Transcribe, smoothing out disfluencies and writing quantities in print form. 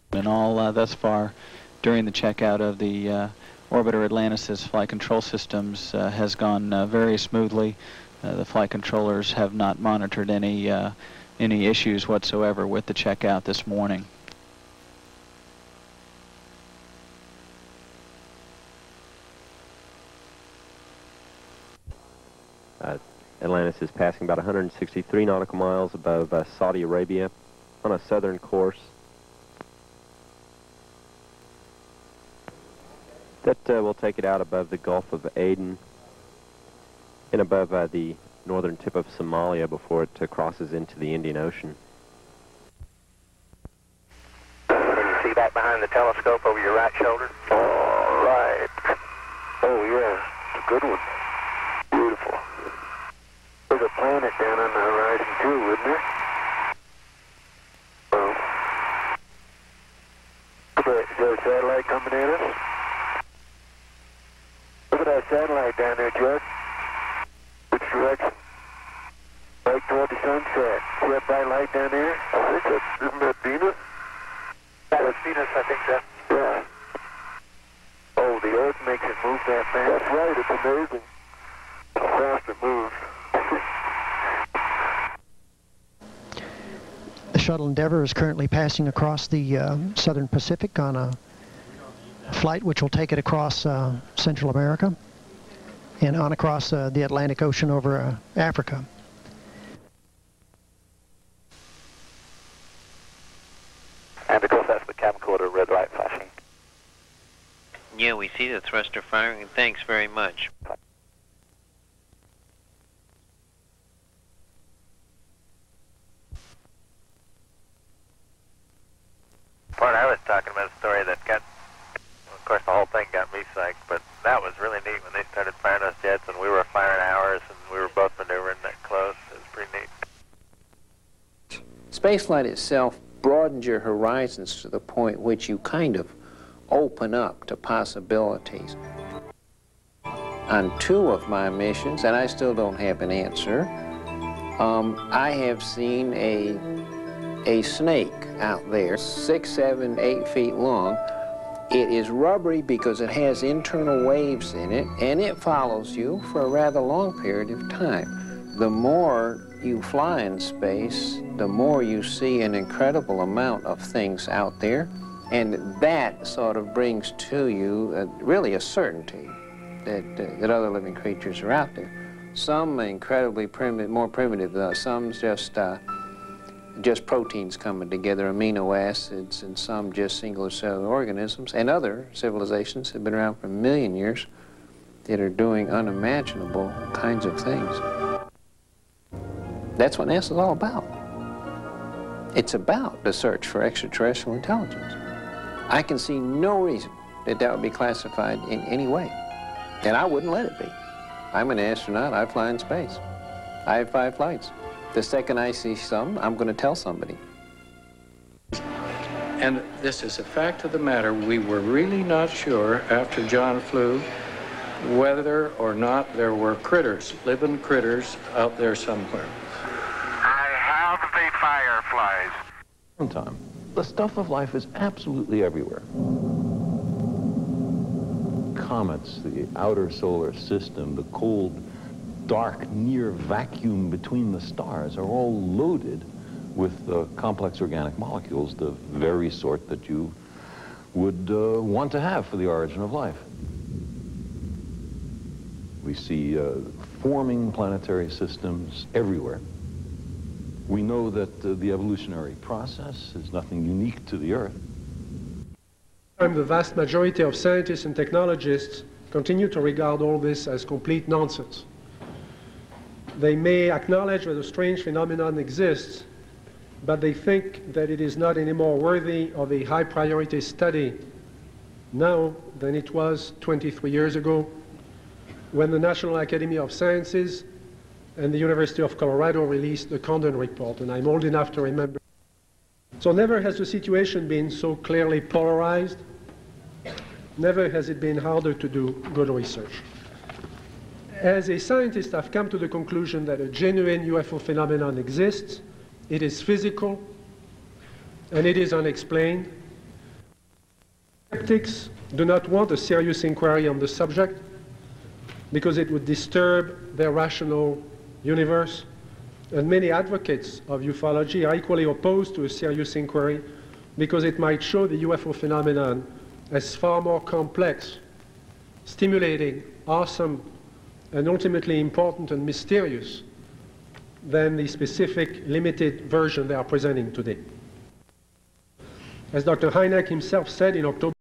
And all thus far during the checkout of the Orbiter Atlantis' flight control systems has gone very smoothly. The flight controllers have not monitored any issues whatsoever with the checkout this morning. Atlantis is passing about 163 nautical miles above Saudi Arabia on a southern course. That will take it out above the Gulf of Aden and above the northern tip of Somalia before it crosses into the Indian Ocean. Can you see that behind the telescope over your right shoulder? All right. Oh, yeah. It's a good one. Beautiful. There's a planet down on the horizon, too, wouldn't there? Oh. Is there a satellite coming at us? Look at that satellite down there, Judd. Which direction? Right toward the sunset. See that bright light down there? I think that's, isn't that Venus? That is Venus, I think so. Yeah. Oh, the Earth makes it move that fast. That's right, it's amazing how fast it moves. The shuttle Endeavour is currently passing across the southern Pacific on a flight which will take it across Central America and on across the Atlantic Ocean over Africa. And of course that's the camcorder red light flashing. Yeah, we see the thruster firing. Thanks very much. Part I was talking about a story that got, of course the whole thing got me psyched, but that was really neat when they started firing those jets and we were firing ours and we were both maneuvering that close. It was pretty neat. Spaceflight itself broadens your horizons to the point which you kind of open up to possibilities. On 2 of my missions, and I still don't have an answer, I have seen a snake out there, 6, 7, 8 feet long. It is rubbery because it has internal waves in it, and it follows you for a rather long period of time. The more you fly in space, the more you see an incredible amount of things out there, and that sort of brings to you really a certainty that other living creatures are out there. Some incredibly primitive, more primitive, some just proteins coming together, amino acids, and some just single cellular organisms, and other civilizations have been around for 1 million years that are doing unimaginable kinds of things. That's what NASA's all about. It's about the search for extraterrestrial intelligence. I can see no reason that that would be classified in any way, and I wouldn't let it be. I'm an astronaut, I fly in space. I have 5 flights. The second I see some, I'm going to tell somebody. And this is a fact of the matter. We were really not sure after John flew whether or not there were critters, living critters out there somewhere. I have the fireflies. Sometime. The stuff of life is absolutely everywhere. Comets, the outer solar system, the cold, dark, near vacuum between the stars are all loaded with complex organic molecules, the very sort that you would want to have for the origin of life. We see forming planetary systems everywhere. We know that the evolutionary process is nothing unique to the Earth. The vast majority of scientists and technologists continue to regard all this as complete nonsense. They may acknowledge that a strange phenomenon exists, but they think that it is not anymore worthy of a high priority study now than it was 23 years ago, when the National Academy of Sciences and the University of Colorado released the Condon Report, and I'm old enough to remember. So never has the situation been so clearly polarized. Never has it been harder to do good research. As a scientist, I've come to the conclusion that a genuine UFO phenomenon exists. It is physical, and it is unexplained. Skeptics do not want a serious inquiry on the subject because it would disturb their rational universe, and many advocates of ufology are equally opposed to a serious inquiry because it might show the UFO phenomenon as far more complex, stimulating, awesome, and ultimately important and mysterious than the specific limited version they are presenting today. As Dr. Hynek himself said in October